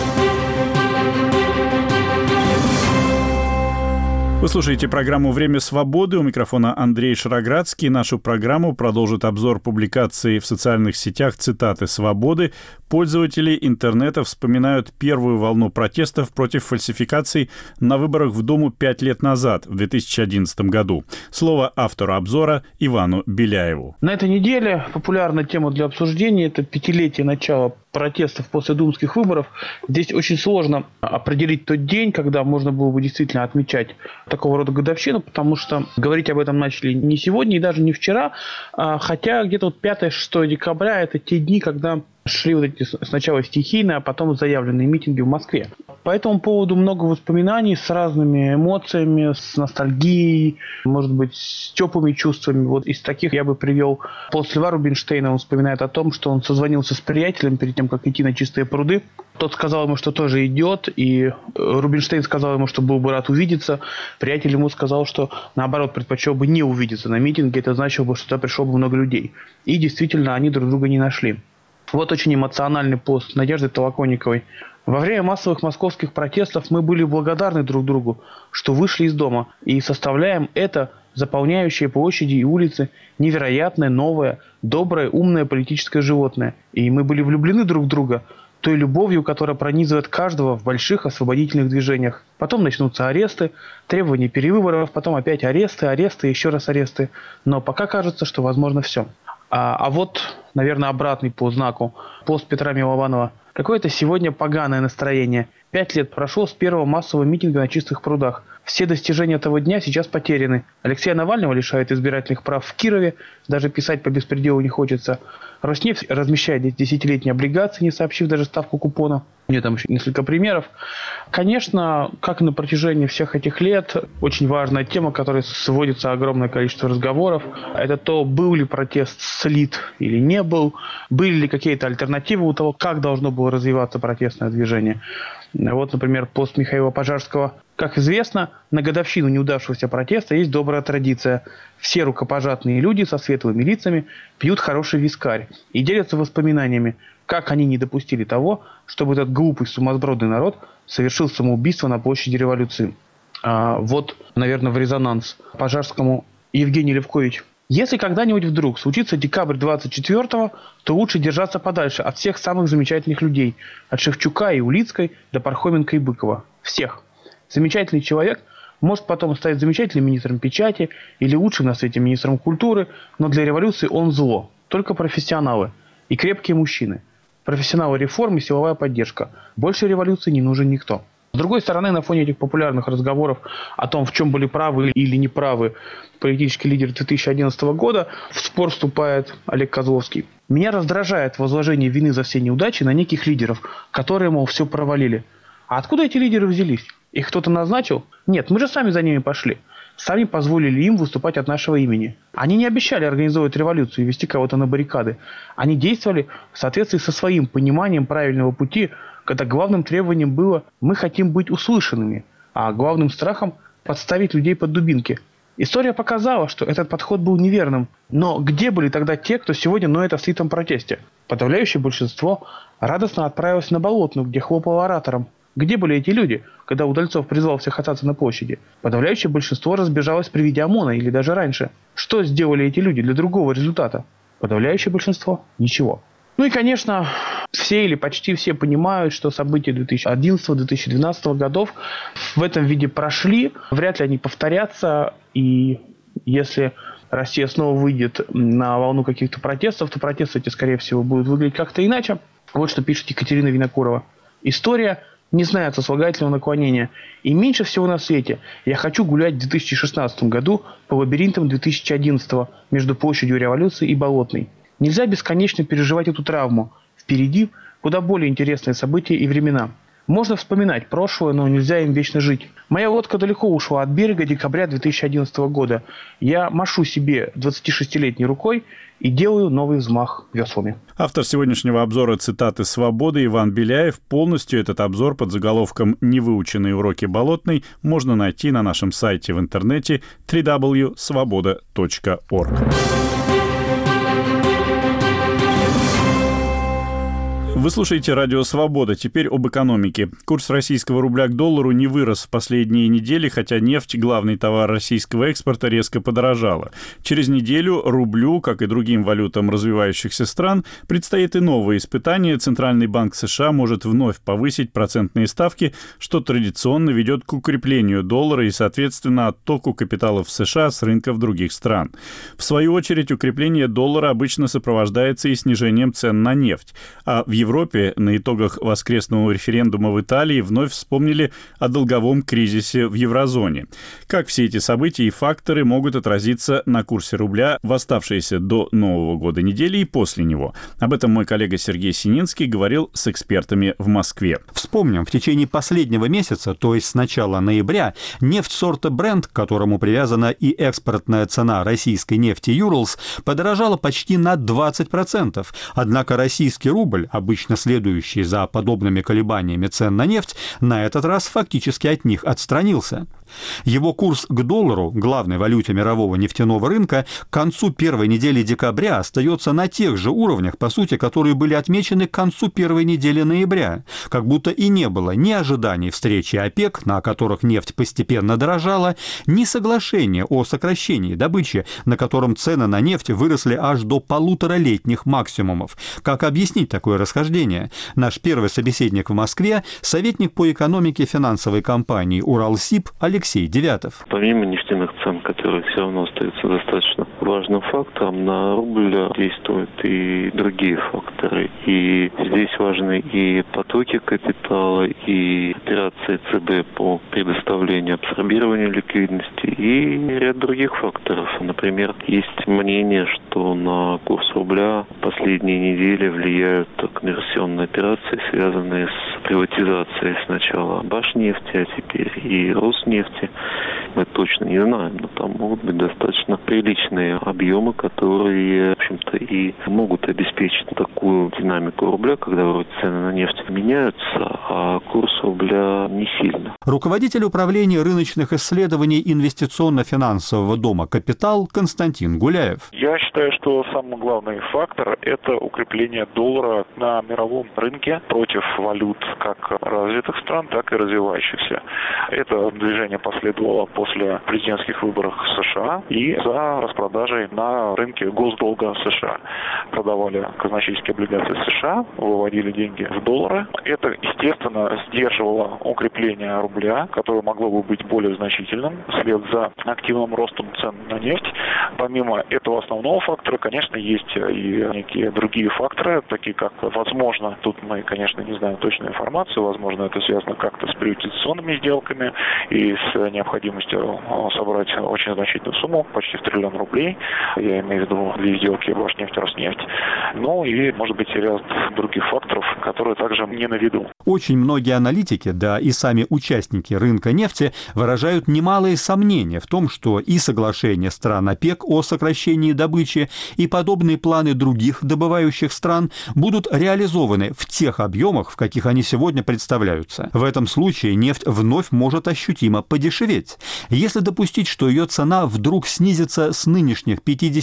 Вы слушаете программу «Время свободы». У микрофона Андрей Шароградский. Нашу программу продолжит обзор публикаций в социальных сетях «Цитаты свободы». Пользователи интернета вспоминают первую волну протестов против фальсификаций на выборах в Думу 5 лет назад, в 2011 году. Слово автору обзора Ивану Беляеву. На этой неделе популярная тема для обсуждения – это 5-летие начала протестов после думских выборов. Здесь очень сложно определить тот день, когда можно было бы действительно отмечать такого рода годовщину, потому что говорить об этом начали не сегодня и даже не вчера, хотя где-то 5-6 декабря – это те дни, когда шли вот эти сначала стихийные, а потом заявленные митинги в Москве. По этому поводу много воспоминаний с разными эмоциями, с ностальгией, может быть, с теплыми чувствами. Вот из таких я бы привел пост Льва Рубинштейна. Он вспоминает о том, что он созвонился с приятелем перед тем, как идти на Чистые пруды. Тот сказал ему, что тоже идет, и Рубинштейн сказал ему, что был бы рад увидеться. Приятель ему сказал, что, наоборот, предпочел бы не увидеться на митинге. Это значило бы, что туда пришло бы много людей. И действительно, они друг друга не нашли. Вот очень эмоциональный пост Надежды Толоконниковой. Во время массовых московских протестов мы были благодарны друг другу, что вышли из дома и составляем это, заполняющее площади и улицы, невероятное, новое, доброе, умное политическое животное. И мы были влюблены друг в друга той любовью, которая пронизывает каждого в больших освободительных движениях. Потом начнутся аресты, требования перевыборов, потом опять аресты, еще раз аресты. Но пока кажется, что возможно все. А вот, наверное, обратный по знаку. Пост Петра Милованова. Какое-то сегодня поганое настроение. 5 лет прошло с первого массового митинга на Чистых прудах. Все достижения этого дня сейчас потеряны. Алексея Навального лишают избирательных прав в Кирове. Даже писать по беспределу не хочется. Роснефть размещает 10-летние облигации, не сообщив даже ставку купона. У нее там еще несколько примеров. Конечно, как и на протяжении всех этих лет, очень важная тема, к которой сводится огромное количество разговоров, это то, был ли протест слит или не был, были ли какие-то альтернативы у того, как должно было развиваться протестное движение. Вот, например, пост Михаила Пожарского. Как известно, на годовщину неудавшегося протеста есть добрая традиция. Все рукопожатные люди со светлыми лицами пьют хороший вискарь и делятся воспоминаниями, как они не допустили того, чтобы этот глупый сумасбродный народ совершил самоубийство на площади Революции. Вот, наверное, в резонанс Пожарскому Евгений Левкович. Если когда-нибудь вдруг случится декабрь 24-го, то лучше держаться подальше от всех самых замечательных людей. От Шевчука и Улицкой до Пархоменко и Быкова. Всех. Замечательный человек может потом стать замечательным министром печати или лучшим на свете министром культуры, но для революции он зло. Только профессионалы и крепкие мужчины. Профессионалы реформ и силовая поддержка. Больше революции не нужен никто. С другой стороны, на фоне этих популярных разговоров о том, в чем были правы или неправы политические лидеры 2011 года, в спор вступает Олег Козловский. Меня раздражает возложение вины за все неудачи на неких лидеров, которые, мол, все провалили. А откуда эти лидеры взялись? Их кто-то назначил? Нет, мы же сами за ними пошли. сами позволили им выступать от нашего имени. Они не обещали организовать революцию и вести кого-то на баррикады. Они действовали в соответствии со своим пониманием правильного пути, когда главным требованием было «мы хотим быть услышанными», а главным страхом – подставить людей под дубинки. История показала, что этот подход был неверным. Но где были тогда те, кто сегодня ноет о слитом протесте? Подавляющее большинство радостно отправилось на Болотную, где хлопало оратором. Где были эти люди, когда Удальцов призвал всех остаться на площади? Подавляющее большинство разбежалось при виде ОМОНа или даже раньше. Что сделали эти люди для другого результата? Подавляющее большинство – ничего. Ну и, конечно, все или почти все понимают, что события 2011-2012 годов в этом виде прошли, вряд ли они повторятся, и если Россия снова выйдет на волну каких-то протестов, то протесты эти, скорее всего, будут выглядеть как-то иначе. Вот что пишет Екатерина Винокурова. История не знает сослагательного наклонения. И меньше всего на свете я хочу гулять в 2016 году по лабиринтам 2011 между площадью Революции и Болотной. Нельзя бесконечно переживать эту травму. Впереди куда более интересные события и времена. Можно вспоминать прошлое, но нельзя им вечно жить. Моя лодка далеко ушла от берега декабря 2011 года. Я машу себе 26-летней рукой и делаю новый взмах веслами. Автор сегодняшнего обзора цитаты «Свободы» Иван Беляев. Полностью этот обзор под заголовком «Невыученные уроки Болотной» можно найти на нашем сайте в интернете www.svoboda.org. Вы слушаете радио «Свобода». Теперь об экономике. Курс российского рубля к доллару не вырос в последние недели, хотя нефть, главный товар российского экспорта, резко подорожала. Через неделю рублю, как и другим валютам развивающихся стран, предстоит и новое испытание. Центральный банк США может вновь повысить процентные ставки, что традиционно ведет к укреплению доллара и, соответственно, оттоку капиталов в США с рынков других стран. В свою очередь, укрепление доллара обычно сопровождается и снижением цен на нефть. А в Европе на итогах воскресного референдума в Италии вновь вспомнили о долговом кризисе в еврозоне. Как все эти события и факторы могут отразиться на курсе рубля в оставшиеся до Нового года недели и после него? Об этом мой коллега Сергей Сининский говорил с экспертами в Москве. Вспомним, в течение последнего месяца, то есть с начала ноября, нефть сорта Brent, к которому привязана и экспортная цена российской нефти Urals, подорожала почти на 20%. Однако российский рубль, обычно следующий за подобными колебаниями цен на нефть, на этот раз фактически от них отстранился. Его курс к доллару, главной валюте мирового нефтяного рынка, к концу первой недели декабря остается на тех же уровнях, по сути, которые были отмечены к концу первой недели ноября. Как будто и не было ни ожиданий встречи ОПЕК, на которых нефть постепенно дорожала, ни соглашения о сокращении добычи, на котором цены на нефть выросли аж до полуторалетних максимумов. Как объяснить такое расхождение? Наш первый собеседник в Москве – советник по экономике финансовой компании «Уралсиб» Алексей Девятов. Помимо нефтяных цен, которые все равно остаются достаточно важным фактором, на рубль действуют и другие факторы. И здесь важны и потоки капитала, и операции ЦБ по предоставлению, абсорбированию ликвидности, и ряд других факторов. Например, есть мнение, что на курс рубля последние недели влияют конверсионные операции, связанные с приватизацией сначала Башнефти, а теперь и Роснефти. Мы точно не знаем, но там могут быть достаточно приличные объемы, которые, в общем-то, и могут обеспечить такую динамику рубля, когда вроде цены на нефть меняются, а курс рубля не сильно. Руководитель управления рыночных исследований инвестиционно-финансового дома «Капитал» Константин Гуляев. Я считаю, что самый главный фактор – это укрепление доллара на мировом рынке против валют как развитых стран, так и развивающихся. Это движение последовало после президентских выборов в США и за распродажей на рынке госдолга США. Продавали казначейские облигации США, выводили деньги в доллары. Это, естественно, сдерживало укрепление рубля, которое могло бы быть более значительным вслед за активным ростом цен на нефть. Помимо этого основного фактора, конечно, есть и некие другие факторы, такие как, возможно, тут мы, конечно, не знаем точную информацию, возможно, это связано как-то с приватизационными сделками и с необходимостью собрать очень значительную сумму, почти 1 триллион рублей. Я имею в виду 2 сделки Башнефть, Роснефть. Ну и, может быть, ряд других факторов, которые также не на виду. Очень Очень многие аналитики, да и сами участники рынка нефти выражают немалые сомнения в том, что и соглашение стран ОПЕК о сокращении добычи, и подобные планы других добывающих стран будут реализованы в тех объемах, в каких они сегодня представляются. В этом случае нефть вновь может ощутимо подешеветь. Если допустить, что ее цена вдруг снизится с нынешних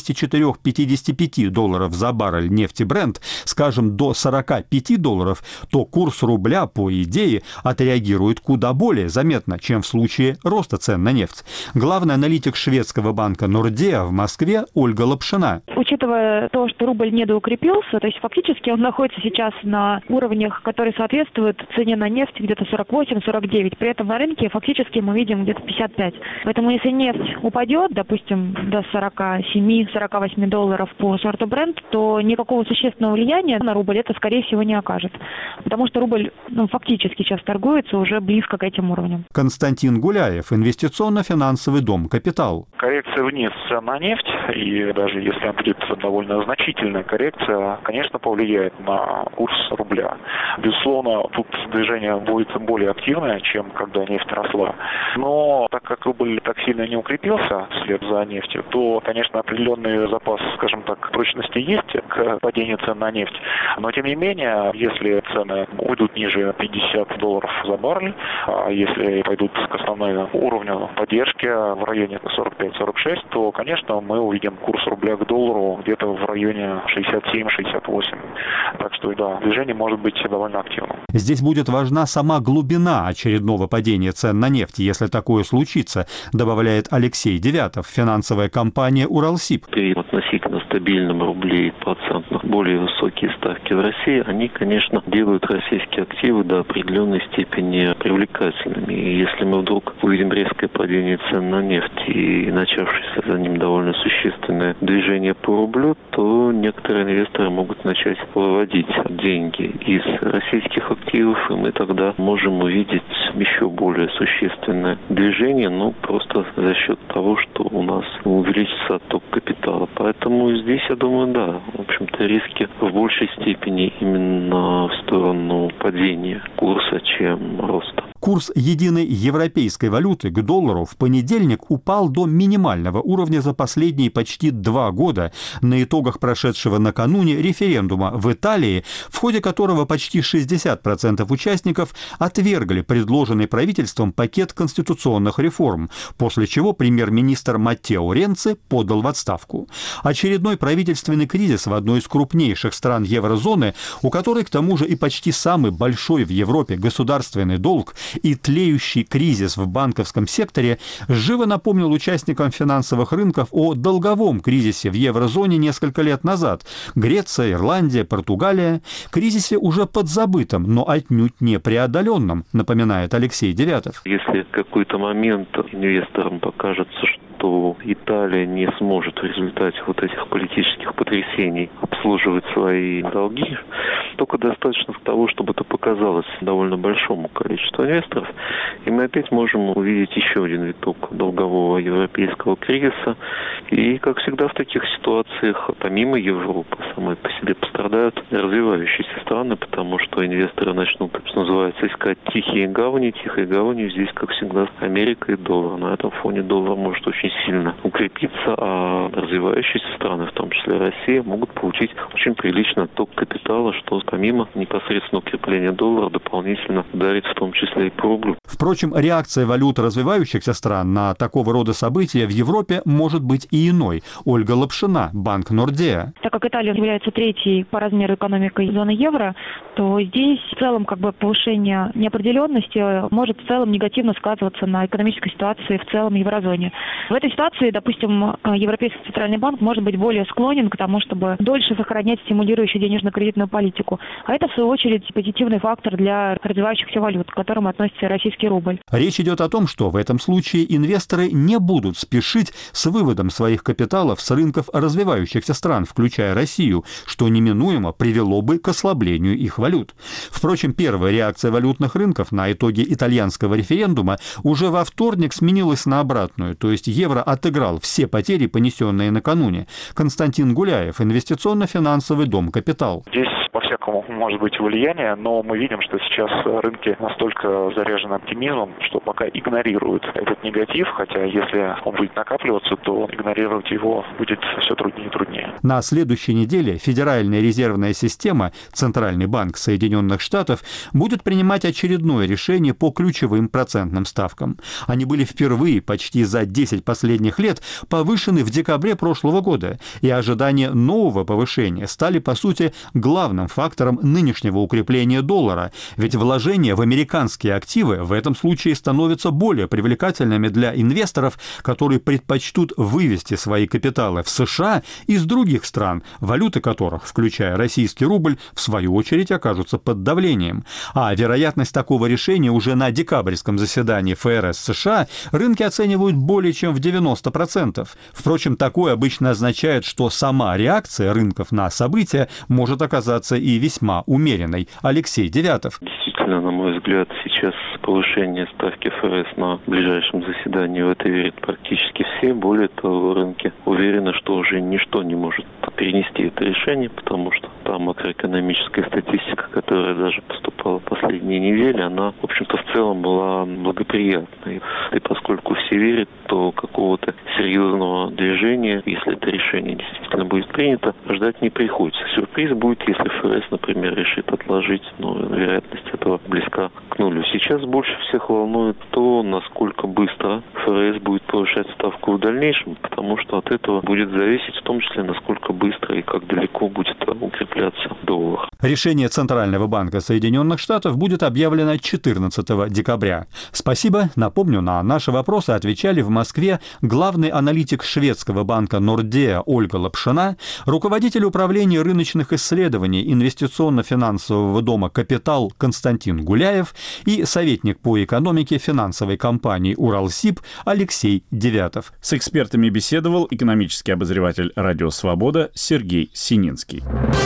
$54-55 за баррель нефти Brent, скажем, до $45, то курс рубля, по идее, отреагирует куда более заметно, чем в случае роста цен на нефть. Главный аналитик шведского банка Nordea в Москве Ольга Лапшина. Учитывая то, что рубль недоукрепился, то есть фактически он находится сейчас на уровнях, которые соответствуют цене на нефть где-то 48-49. При этом на рынке фактически мы видим где-то 55. Поэтому если нефть упадет, допустим, до $47-48 по сорту Brent, то никакого существенного влияния на рубль это, скорее всего, не окажет. Потому что рубль фактически сейчас торгуется уже близко к этим уровням. Константин Гуляев, инвестиционно-финансовый дом «Капитал». Коррекция вниз цен на нефть, и даже если она будет довольно значительная коррекция, конечно, повлияет на курс рубля. Безусловно, тут движение будет более активное, чем когда нефть росла. Но так как рубль так сильно не укрепился вслед за нефтью, то, конечно, определенный запас, скажем так, прочности есть к падению цен на нефть. Но, тем не менее, если цены уйдут ниже $50 за баррель, а если пойдут к основному уровню поддержки в районе 45-46, то, конечно, мы увидим курс рубля к доллару где-то в районе 67-68. Так что, да, движение может быть довольно активным. Здесь будет важна сама глубина очередного падения цен на нефть, если такое случится, добавляет Алексей Девятов, финансовая компания «Уралсиб». При относительно стабильном рубле и процентных более высокие ставки в России, они, конечно, делают российские активы до определенной степени привлекательными. И если мы вдруг увидим резкое падение цен на нефть и начавшееся за ним довольно существенное движение по рублю, то некоторые инвесторы могут начать выводить деньги из российских активов, и мы тогда можем увидеть еще более существенное движение, просто за счет того, что у нас увеличится отток капитала. Поэтому здесь, я думаю, да, в общем-то, риски в большей степени именно в сторону падения курса, чем роста. Курс единой европейской валюты к доллару в понедельник упал до минимального уровня за последние почти 2 года на итогах прошедшего накануне референдума в Италии, в ходе которого почти 60% участников отвергли предложенный правительством пакет конституционных реформ, после чего премьер-министр Маттео Ренци подал в отставку. Очередной правительственный кризис в одной из крупнейших стран еврозоны, у которой к тому же и почти самый большой в Европе государственный долг, и тлеющий кризис в банковском секторе живо напомнил участникам финансовых рынков о долговом кризисе в еврозоне несколько лет назад. Греция, Ирландия, Португалия. Кризисе уже подзабытом, но отнюдь не преодоленном, напоминает Алексей Девятов. Если в какой-то момент инвесторам покажется, что Италия не сможет в результате вот этих политических потрясений обслуживать свои долги, только достаточно того, чтобы это показалось довольно большому количеству инвесторов, и мы опять можем увидеть еще один виток долгового европейского кризиса. И, как всегда в таких ситуациях, помимо Европы, самой по себе пострадают развивающиеся страны, потому что инвесторы начнут, что называется, искать тихие гавани. Тихой гаванью здесь, как всегда, Америка и доллар. На этом фоне доллар может очень сильно укрепиться, а развивающиеся страны, в том числе Россия, могут получить очень приличный отток капитала, что помимо непосредственно укрепления доллара дополнительно ударит в том числе и по рублю. Впрочем, реакция валют развивающихся стран на такого рода события в Европе может быть и иной. Ольга Лапшина, банк Nordea. Так как Италия является третьей по размеру экономикой зоны евро, то здесь в целом повышение неопределенности может в целом негативно сказываться на экономической ситуации в целом еврозоне. В этой ситуации, допустим, Европейский центральный банк может быть более склонен к тому, чтобы дольше сохранять стимулирующую денежно-кредитную политику. А это, в свою очередь, позитивный фактор для развивающихся валют, к которым относится российский рубль. Речь идет о том, что в этом случае инвесторы не будут спешить с выводом своих капиталов с рынков развивающихся стран, включая Россию, что неминуемо привело бы к ослаблению их валют. Впрочем, первая реакция валютных рынков на итоги итальянского референдума уже во вторник сменилась на обратную, то есть евро отыграл все потери, понесенные накануне. Константин Гуляев, инвестиционно-финансовый дом «Капитал». Здесь по-всякому этому может быть влияние, но мы видим, что сейчас рынки настолько заряжены оптимизмом, что пока игнорируют этот негатив, хотя если он будет накапливаться, то игнорировать его будет все труднее и труднее. На следующей неделе Федеральная резервная система, Центральный банк Соединенных Штатов, будет принимать очередное решение по ключевым процентным ставкам. Они были впервые почти за 10 последних лет повышены в декабре прошлого года, и ожидания нового повышения стали, по сути, главным фактором нынешнего укрепления доллара, ведь вложения в американские активы в этом случае становятся более привлекательными для инвесторов, которые предпочтут вывести свои капиталы в США из других стран, валюты которых, включая российский рубль, в свою очередь окажутся под давлением. А вероятность такого решения уже на декабрьском заседании ФРС США рынки оценивают более чем в 90%. Впрочем, такое обычно означает, что сама реакция рынков на события может оказаться и весьма умеренной. Алексей Девятов. Действительно, на мой взгляд, сейчас повышение ставки ФРС на ближайшем заседании в это верят практически все. Более того, рынки уверены, что уже ничто не может перенести это решение, потому что та макроэкономическая статистика, которая даже поступала в последние недели, она, в общем-то, в целом была благоприятной. И поскольку все верят, то какого-то серьезного движения, если это решение действительно будет принято, ждать не приходится. Сюрприз будет, если ФРС, например, решит отложить, но вероятность этого близка к нулю. Сейчас больше всех волнует то, насколько быстро ФРС будет повышать ставку в дальнейшем, потому что от этого будет зависеть в том числе, насколько быстро и как далеко будет укрепляться доллар. Решение Центрального банка Соединенных Штатов будет объявлено 14 декабря. Спасибо. Напомню, на наши вопросы отвечали в Москве главный аналитик шведского банка Nordea Ольга Лапшина, руководитель управления рыночных исследований инвестиционно-финансового дома «Капитал» Константин Гуляев и советник по экономике финансовой компании «Уралсиб» Алексей Девятов. С экспертами беседовал экономический обозреватель «Радио Свобода» Сергей Сининский.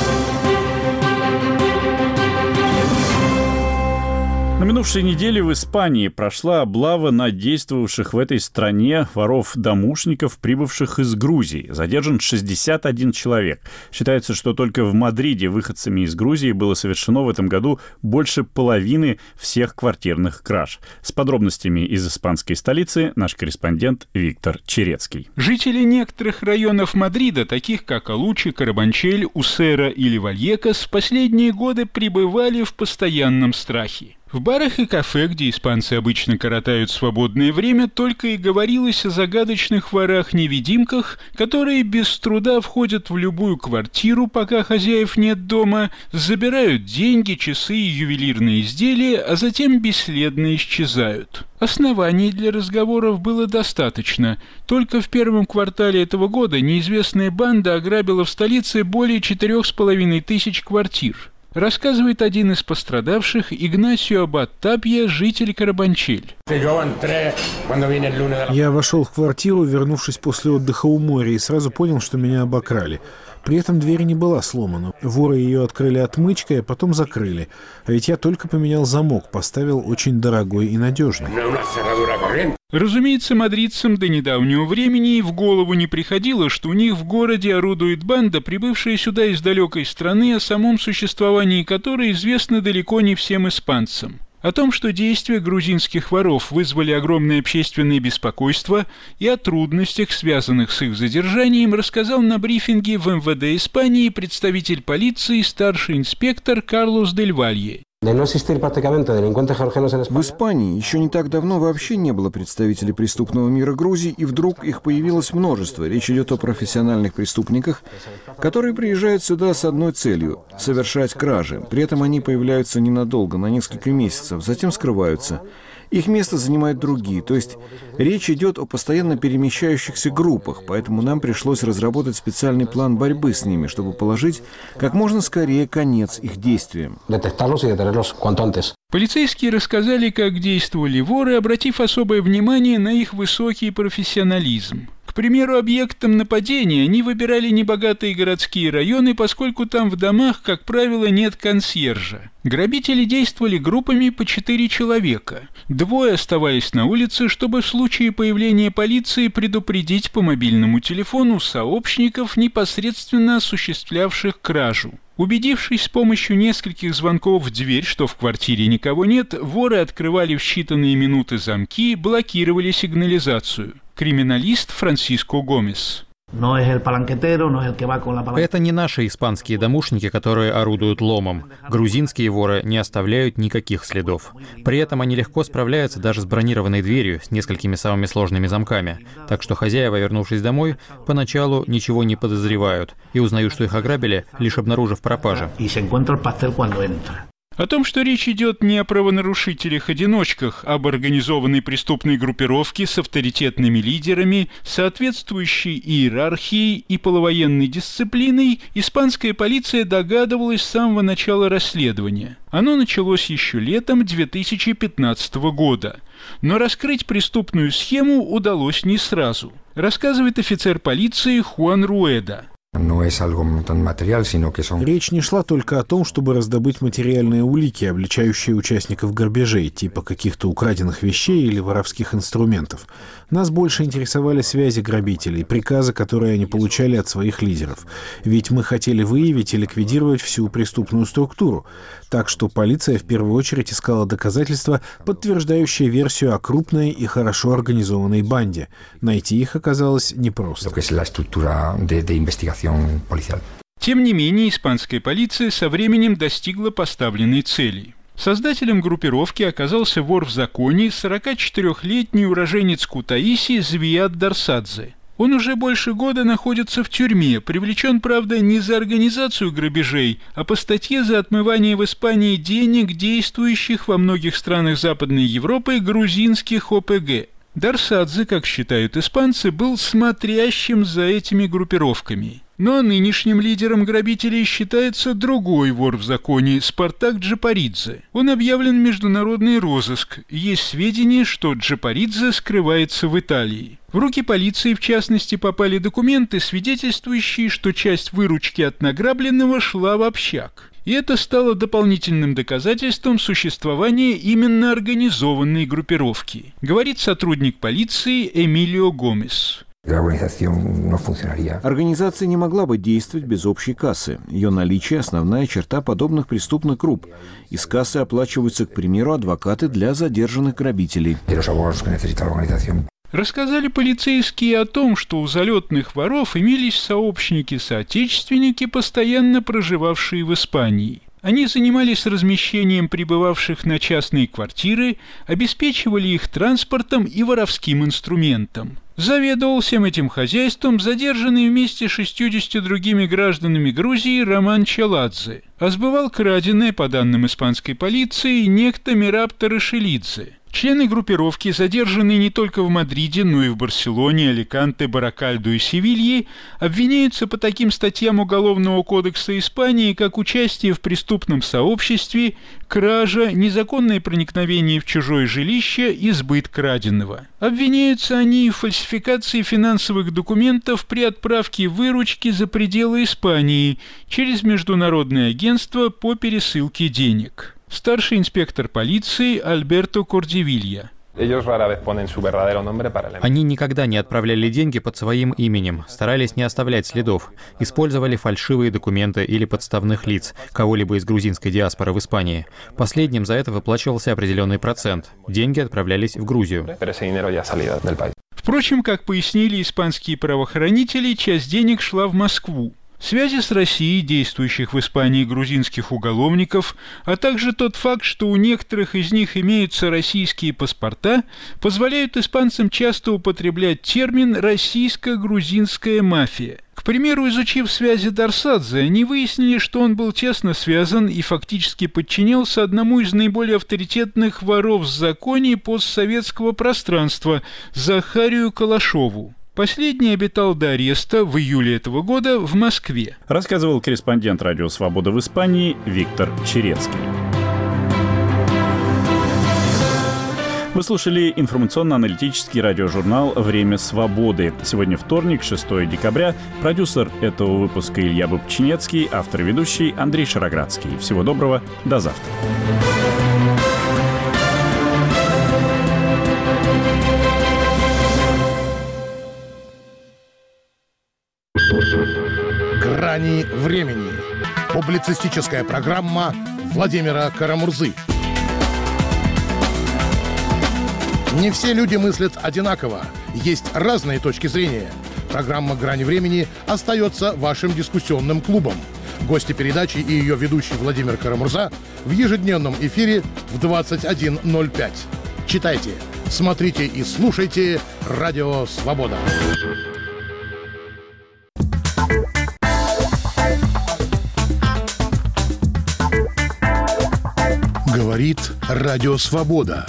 На минувшей неделе в Испании прошла облава на действовавших в этой стране воров-домушников, прибывших из Грузии. Задержан 61 человек. Считается, что только в Мадриде выходцами из Грузии было совершено в этом году больше половины всех квартирных краж. С подробностями из испанской столицы наш корреспондент Виктор Черецкий. Жители некоторых районов Мадрида, таких как Алучи, Карабанчель, Усера или Вальекас, в последние годы пребывали в постоянном страхе. В барах и кафе, где испанцы обычно коротают свободное время, только и говорилось о загадочных ворах-невидимках, которые без труда входят в любую квартиру, пока хозяев нет дома, забирают деньги, часы и ювелирные изделия, а затем бесследно исчезают. Оснований для разговоров было достаточно. Только в первом квартале этого года неизвестная банда ограбила в столице более 4500 квартир. Рассказывает один из пострадавших Игнасио Аббат Тапья, житель Карабанчель. Я вошел в квартиру, вернувшись после отдыха у моря, и сразу понял, что меня обокрали. При этом дверь не была сломана. Воры ее открыли отмычкой, а потом закрыли. А ведь я только поменял замок, поставил очень дорогой и надежный. Разумеется, мадридцам до недавнего времени и в голову не приходило, что у них в городе орудует банда, прибывшая сюда из далекой страны, о самом существовании которой известно далеко не всем испанцам. О том, что действия грузинских воров вызвали огромное общественное беспокойство, и о трудностях, связанных с их задержанием, рассказал на брифинге в МВД Испании представитель полиции старший инспектор Карлос Дель Валье. В Испании еще не так давно вообще не было представителей преступного мира Грузии, и вдруг их появилось множество. Речь идет о профессиональных преступниках, которые приезжают сюда с одной целью – совершать кражи. При этом они появляются ненадолго, на несколько месяцев, затем скрываются. Их место занимают другие, то есть речь идет о постоянно перемещающихся группах, поэтому нам пришлось разработать специальный план борьбы с ними, чтобы положить как можно скорее конец их действиям. Полицейские рассказали, как действовали воры, обратив особое внимание на их высокий профессионализм. К примеру, объектом нападения они выбирали небогатые городские районы, поскольку там в домах, как правило, нет консьержа. Грабители действовали группами по 4 человека. 2 оставались на улице, чтобы в случае появления полиции предупредить по мобильному телефону сообщников, непосредственно осуществлявших кражу. Убедившись с помощью нескольких звонков в дверь, что в квартире никого нет, воры открывали в считанные минуты замки, блокировали сигнализацию. Криминалист Франсиско Гомес. Это не наши испанские домушники, которые орудуют ломом. Грузинские воры не оставляют никаких следов. При этом они легко справляются даже с бронированной дверью с несколькими самыми сложными замками. Так что хозяева, вернувшись домой, поначалу ничего не подозревают и узнают, что их ограбили, лишь обнаружив пропажу. О том, что речь идет не о правонарушителях-одиночках, а об организованной преступной группировке с авторитетными лидерами, соответствующей иерархией и полувоенной дисциплиной, испанская полиция догадывалась с самого начала расследования. Оно началось еще летом 2015 года. Но раскрыть преступную схему удалось не сразу, рассказывает офицер полиции Хуан Руэда. Речь не шла только о том, чтобы раздобыть материальные улики, обличающие участников грабежей, типа каких-то украденных вещей или воровских инструментов. Нас больше интересовали связи грабителей, приказы, которые они получали от своих лидеров. Ведь мы хотели выявить и ликвидировать всю преступную структуру. Так что полиция в первую очередь искала доказательства, подтверждающие версию о крупной и хорошо организованной банде. Найти их оказалось непросто. Тем не менее, испанская полиция со временем достигла поставленной цели. Создателем группировки оказался вор в законе, 44-летний уроженец Кутаиси Звиат Дарсадзе. Он уже больше года находится в тюрьме, привлечен, правда, не за организацию грабежей, а по статье за отмывание в Испании денег, действующих во многих странах Западной Европы грузинских ОПГ. Дарсадзе, как считают испанцы, был смотрящим за этими группировками. Но нынешним лидером грабителей считается другой вор в законе – Спартак Джапаридзе. Он объявлен в международный розыск. Есть сведения, что Джапаридзе скрывается в Италии. В руки полиции, в частности, попали документы, свидетельствующие, что часть выручки от награбленного шла в общак. И это стало дополнительным доказательством существования именно организованной группировки, говорит сотрудник полиции Эмилио Гомес. Организация не могла бы действовать без общей кассы. Ее наличие – основная черта подобных преступных групп. Из кассы оплачиваются, к примеру, адвокаты для задержанных грабителей. Рассказали полицейские о том, что у залетных воров имелись сообщники-соотечественники, постоянно проживавшие в Испании. Они занимались размещением прибывавших на частные квартиры, обеспечивали их транспортом и воровским инструментом. Заведовал всем этим хозяйством задержанный вместе с 60 другими гражданами Грузии Роман Челадзе, а сбывал краденое, по данным испанской полиции, некто Мираб Тарашелидзе. Члены группировки, задержанные не только в Мадриде, но и в Барселоне, Аликанте, Баракальдо и Севилье, обвиняются по таким статьям Уголовного кодекса Испании, как участие в преступном сообществе, кража, незаконное проникновение в чужое жилище и сбыт краденого. Обвиняются они в фальсификации финансовых документов при отправке выручки за пределы Испании через международное агентство по пересылке денег. Старший инспектор полиции Альберто Кордивилья. Они никогда не отправляли деньги под своим именем, старались не оставлять следов, использовали фальшивые документы или подставных лиц, кого-либо из грузинской диаспоры в Испании. Последним за это выплачивался определенный процент. Деньги отправлялись в Грузию. Впрочем, как пояснили испанские правоохранители, часть денег шла в Москву. Связи с Россией, действующих в Испании грузинских уголовников, а также тот факт, что у некоторых из них имеются российские паспорта, позволяют испанцам часто употреблять термин «российско-грузинская мафия». К примеру, изучив связи Дарсадзе, они выяснили, что он был тесно связан и фактически подчинялся одному из наиболее авторитетных воров в законе постсоветского пространства – Захарию Калашову. Последний обитал до ареста в июле этого года в Москве. Рассказывал корреспондент «Радио Свобода» в Испании Виктор Черецкий. Вы слушали информационно-аналитический радиожурнал «Время свободы». Сегодня вторник, 6 декабря. Продюсер этого выпуска Илья Бобчинецкий, автор и ведущий Андрей Шароградский. Всего доброго, до завтра. Грани времени. Публицистическая программа Владимира Карамурзы. Не все люди мыслят одинаково. Есть разные точки зрения. Программа «Грани времени» остается вашим дискуссионным клубом. Гости передачи и ее ведущий Владимир Карамурза в ежедневном эфире в 21:05. Читайте, смотрите и слушайте «Радио Свобода». Говорит Радио Свобода.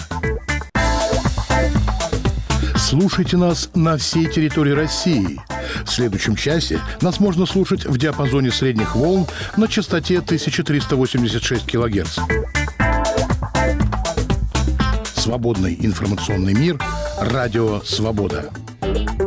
Слушайте нас на всей территории России. В следующем часе нас можно слушать в диапазоне средних волн на частоте 1386 кГц. Свободный информационный мир. Радио Свобода.